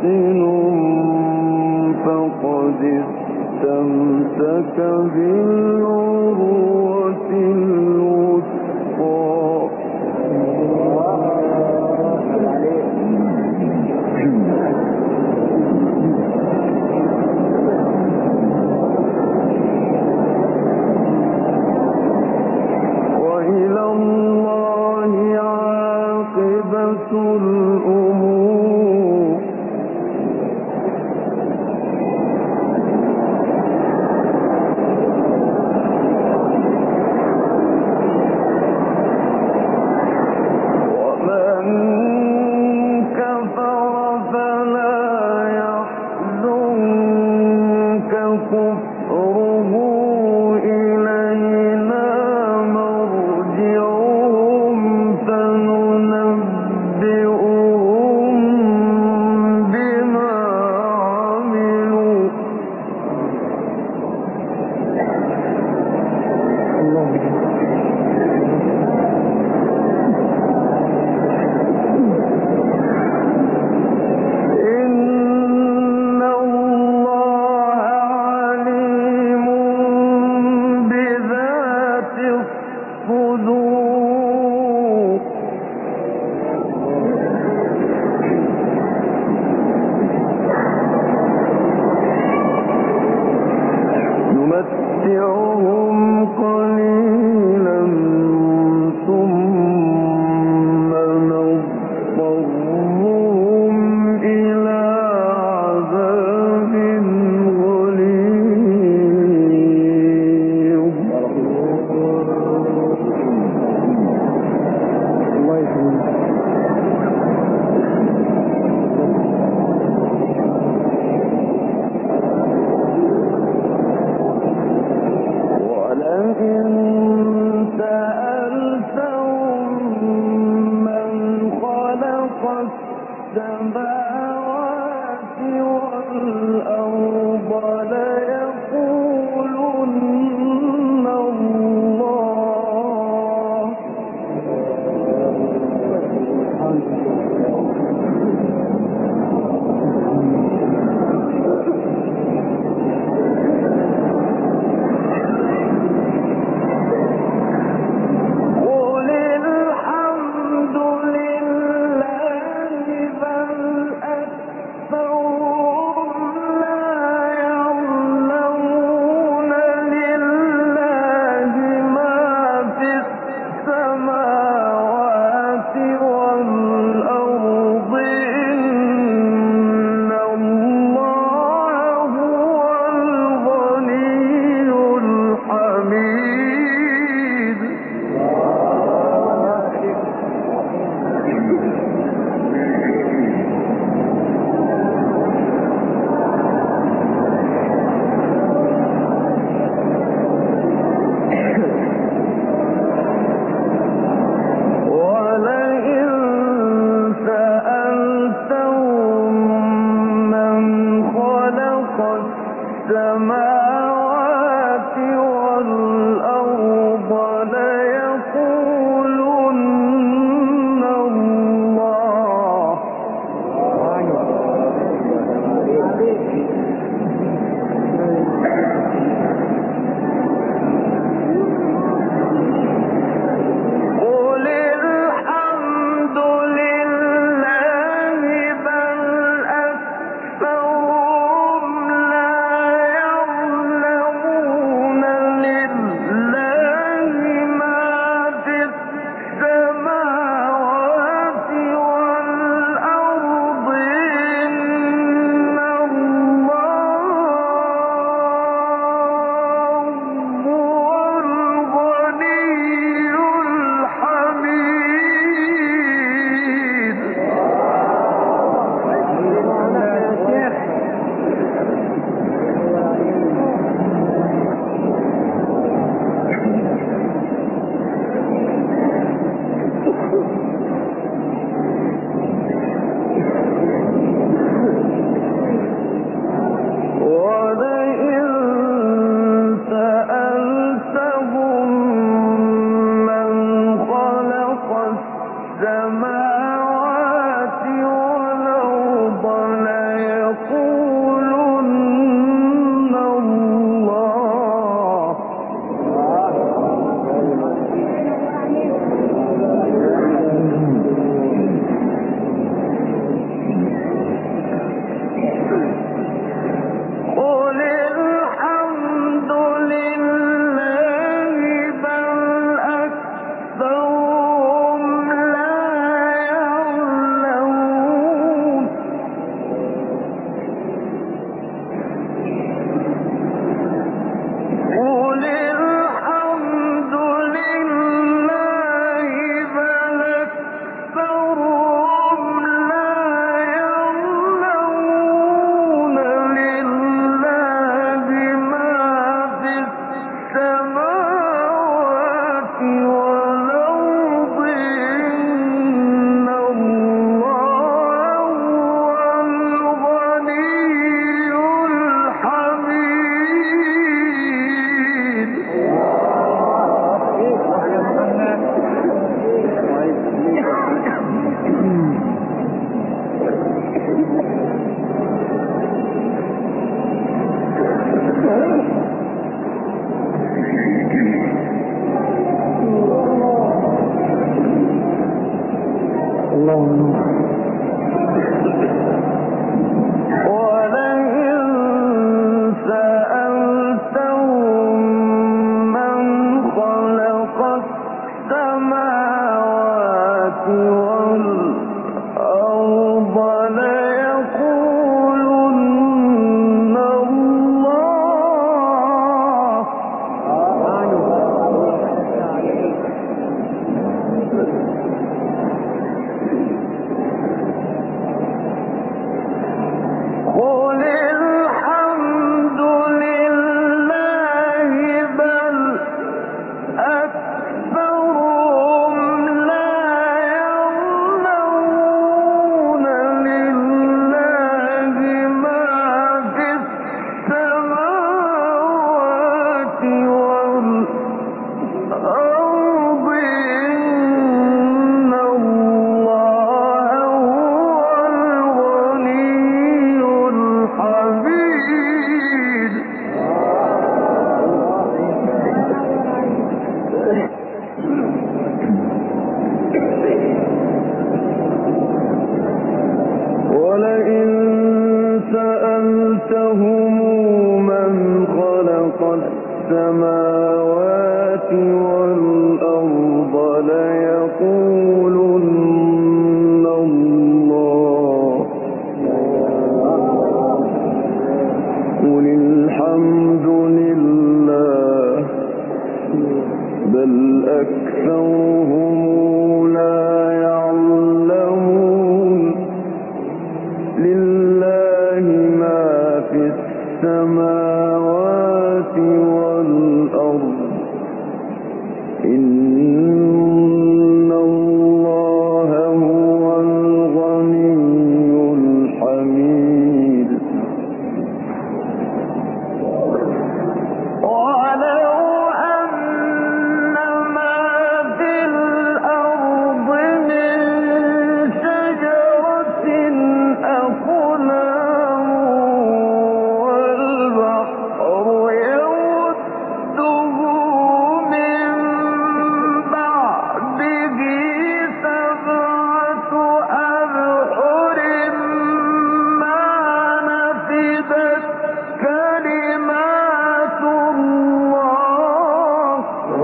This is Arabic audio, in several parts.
محسن فقد استمسك بالعروة الوثقى. وإلى الله عاقبة الأمور. ومن كفر فلا يحزنك كفره، إلينا مرجعهم فننبئهم بما عملوا. إن الله عليم بذات الصدور. نمتعهم قليلا ثم نضطرهم إلى عذاب غليظ. الله يسلمك. السماوات والأرض ليقولن الله قل الحمد لله بل أكثرهم لا يعلمون لله ما في السماوات والأرض إن الله هو الغني الحميد ولو أن ما في الأرض من شجرة أقلام والبحر يمده من بعده سبعة أبحر ما نفدت كلمات الله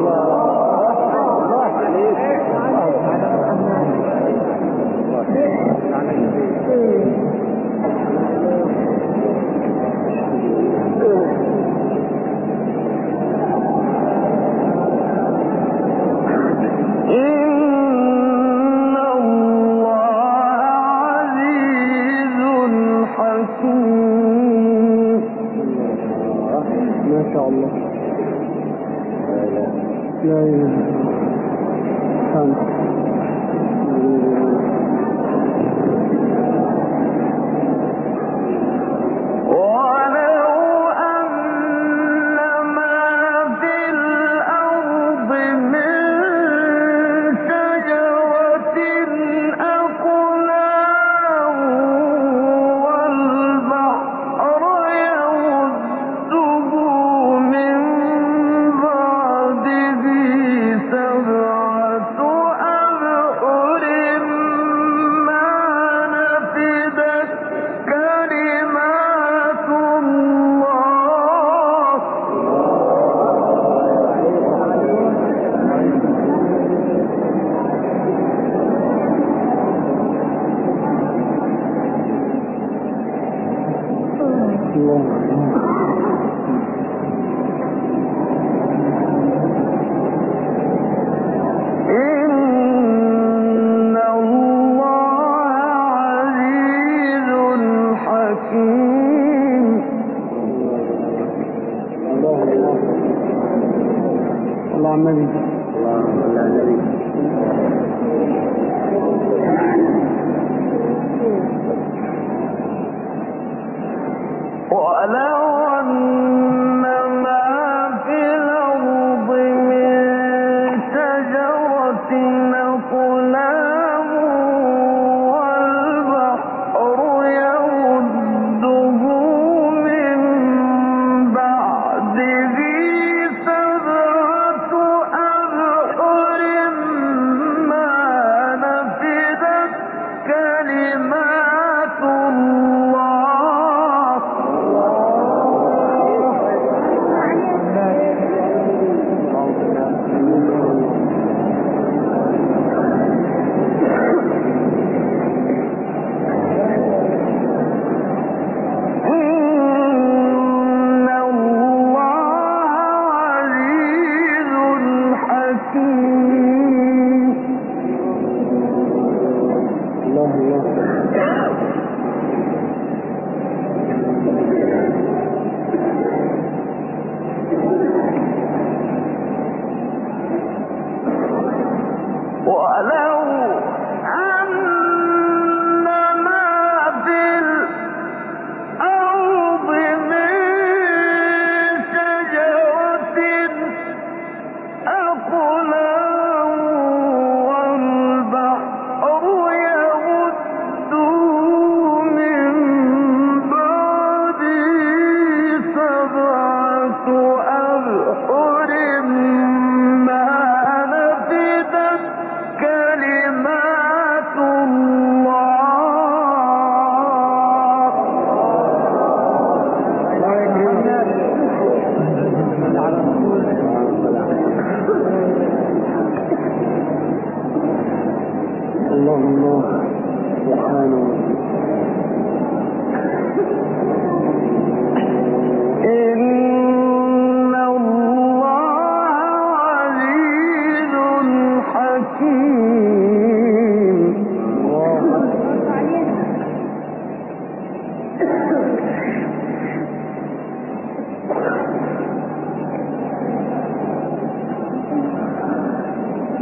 إن الله عزيز حكيم ما شاء الله لا إله إلا الله ولو أن ما في الأرض من شجرة أقلام والبحر يمده من بعده سبعة أبحر ما نفدت كلمات الله إن الله عزيز حكيم الله النبي ولو أن ما في الأرض من شجرة أقلام والبحر يمده من بعده سبعة أبحر ما نفدت كلمات الله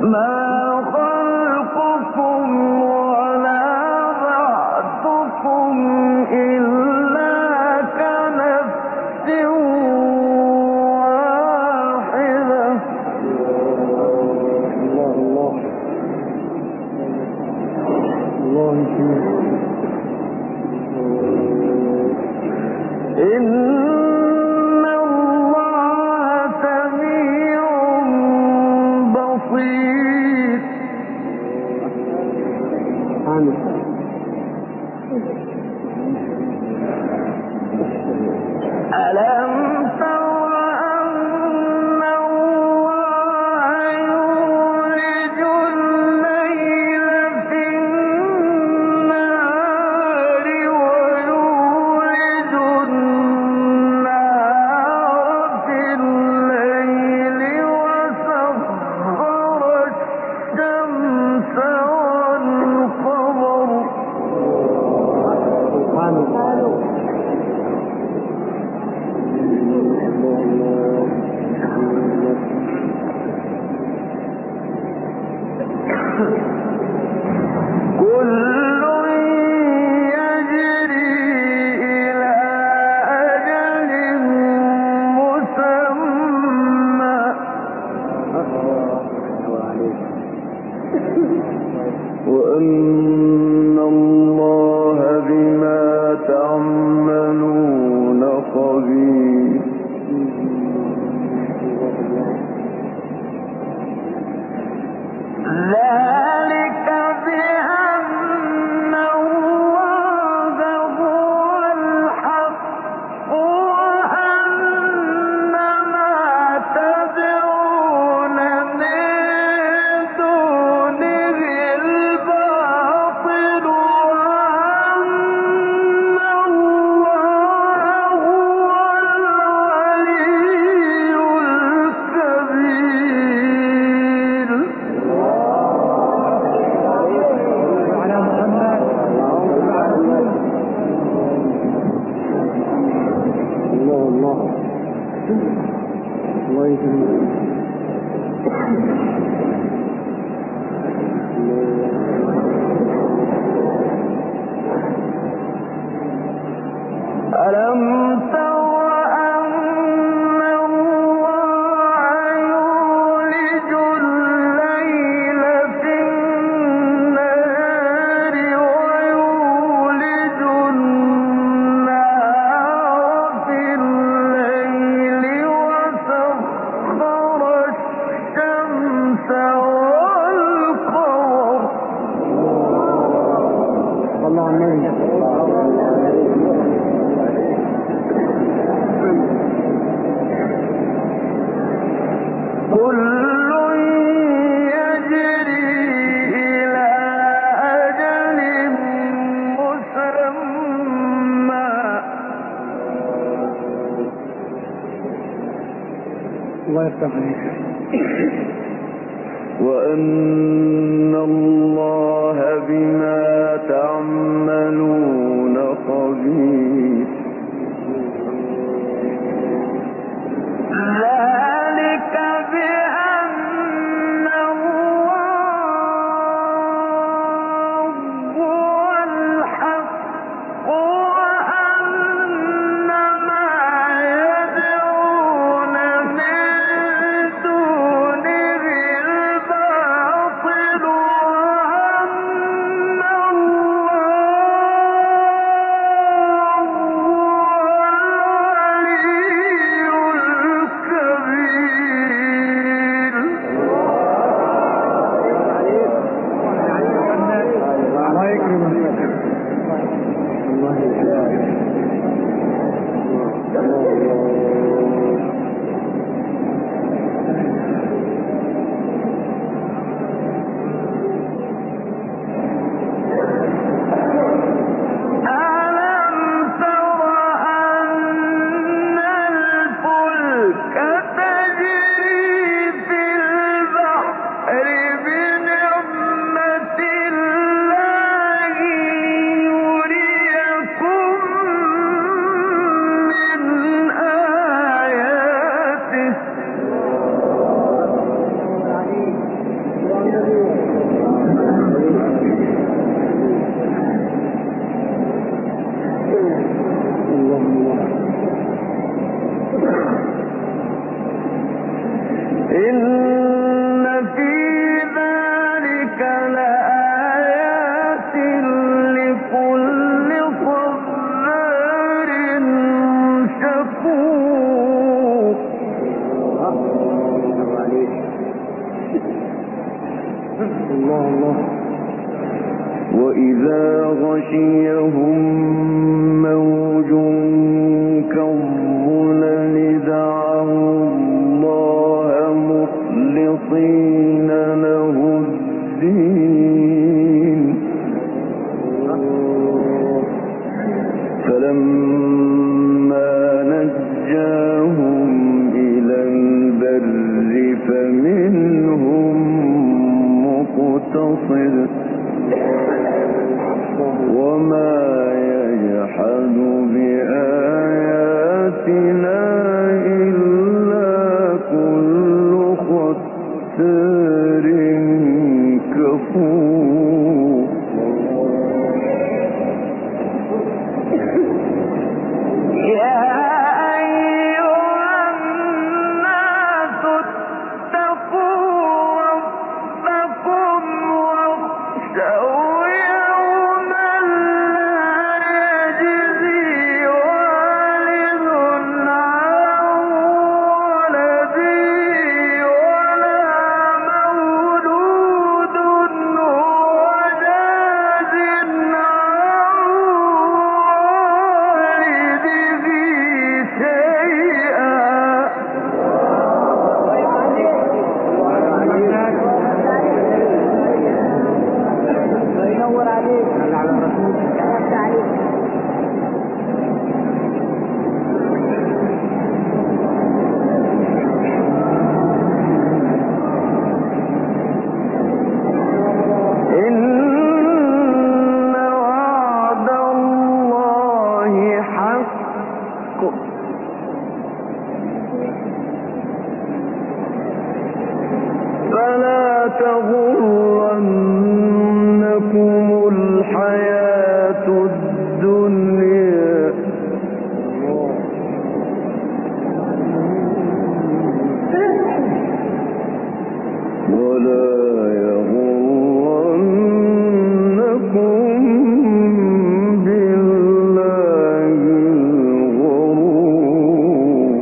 وأن الله بما تعملون خبير. ذلك بأن الله هو الحق وأن ما تدعون من دونه الباطل وأن الله هو العلي الكبير. الله يكرمك. ألم تر أن الله يولج الليل في النهار ويولج النهار في الليل وسخر الشمس والقمر. الله عليك. كل يجري إلى أجل مسمى. الله يفتح عليك. وأن الله بما تعملون خبير. ذلك بأن الله هو الحق وأن ما يدعون من دونه الباطل وأن الله غشيهم موج كالظلل دعوا الله مخلصين له الدين فلما نجاهم إلى البر فمنهم مقتصد وما يجحد بآياتنا إلا كل ختار كفور فلا تغرنكم الحياة الدنيا ولا يغرنكم بالله الغرور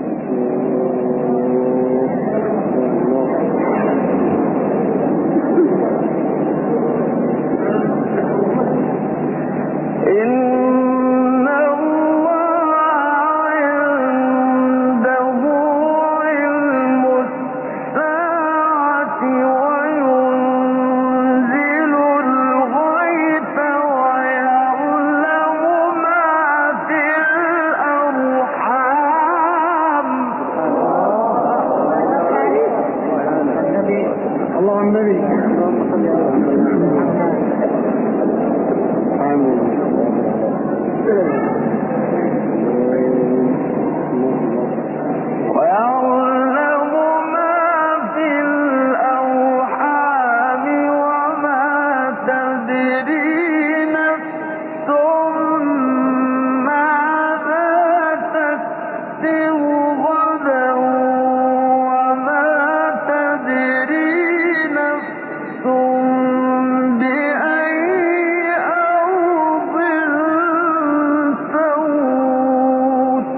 إن الله عنده علم الساعة وينزل الغيث ويعلم ما في الأرحام الله النبي ويعلم ما في الأرحام وما تدري نفس ماذا تكسب غدا وما تدري نفس بأي أرض تموت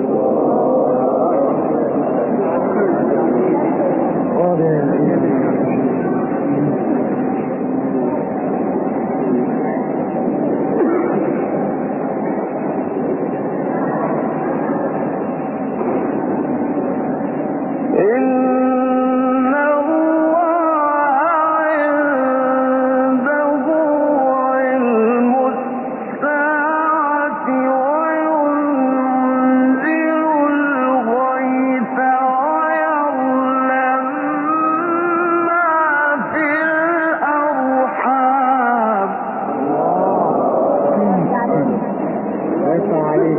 إن الله عنده علم الساعة وينزل الغيث ويعلم ما في الأرحام ليس عليك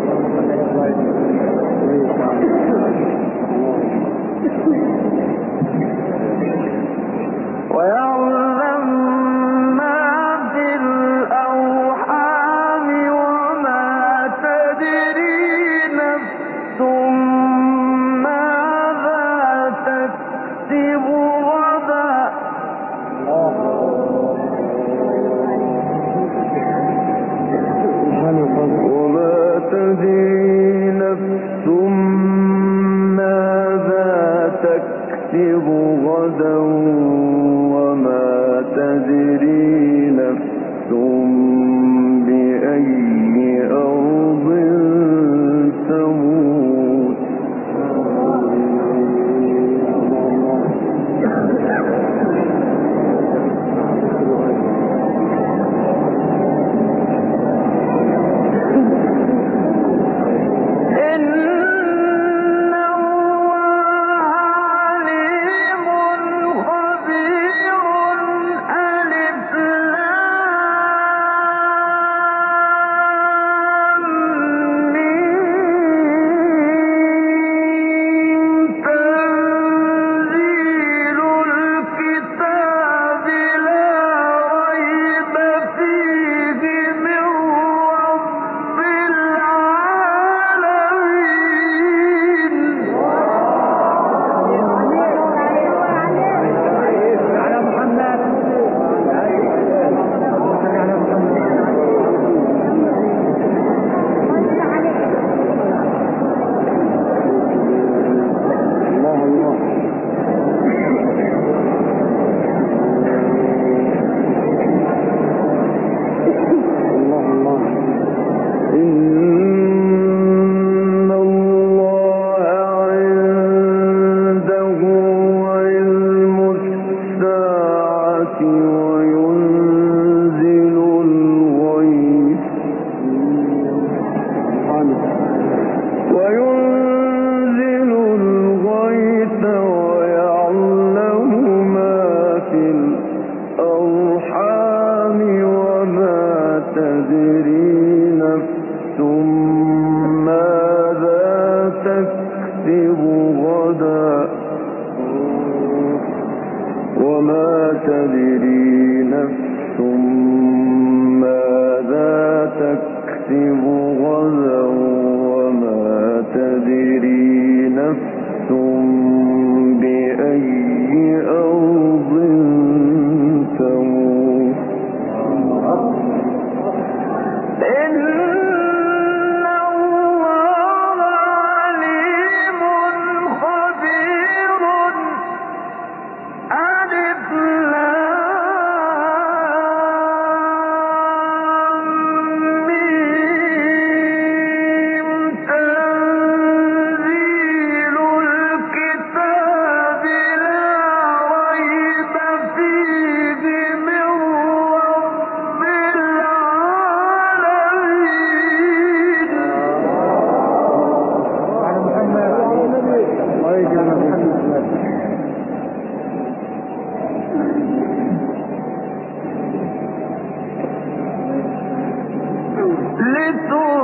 ويعلم ما في الأرحام وما تدري نفس ماذا تكسب غدا وما تدري نفس ماذا تكسب غدا وما تدري نفس وينزل الغيث ويعلم ما في الأرحام وما تدري نفس ماذا تكسب غدا وما تدري نفس ماذا تكسب غدا وما تدري نفس بأي أرض تموت إن الله عليم خبير ألف لام ميم تنزيل الكتاب لا ريب فيه من رب العالمين على محمد الله يجعل محمد لتنذر